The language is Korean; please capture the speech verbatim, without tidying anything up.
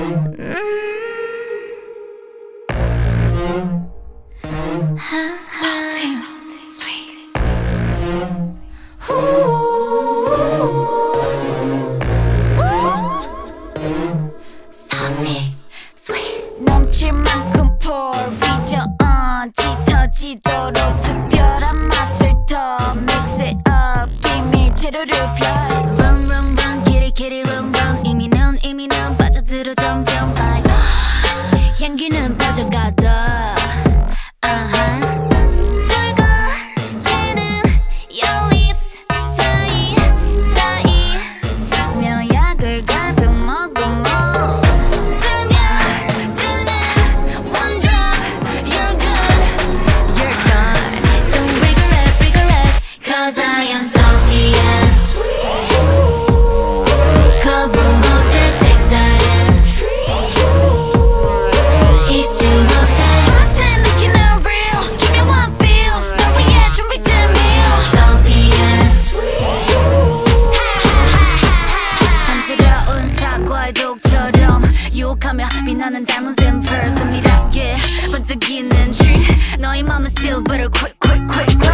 Salty, sweet. Salty, sweet. 넘칠 만큼 pour vision on 짙어지도록 특별한 맛을 더 mix it up 비밀 재료를 펴 Run run run kitty kitty run run 이미는 이미는 빠져들어 점점 like 향기는 빠져가다 uh-huh. 붉어지는 your lips 사이 사이 묘약을 가득 머금어 스며드는 one drop you're good you're gone don't regret regret cause I am salty and sweet 거부 못해 색다른 treat 잊지 못해 Trust and 느끼는 real Give me one feels 널 위해 준비된 meal Salty and sweet 잠스러운 사과의 독처럼 유혹하며 빛나는 diamonds in pearls 미라게 번뜩이는 tree 너의 맘은 still better quick quick quick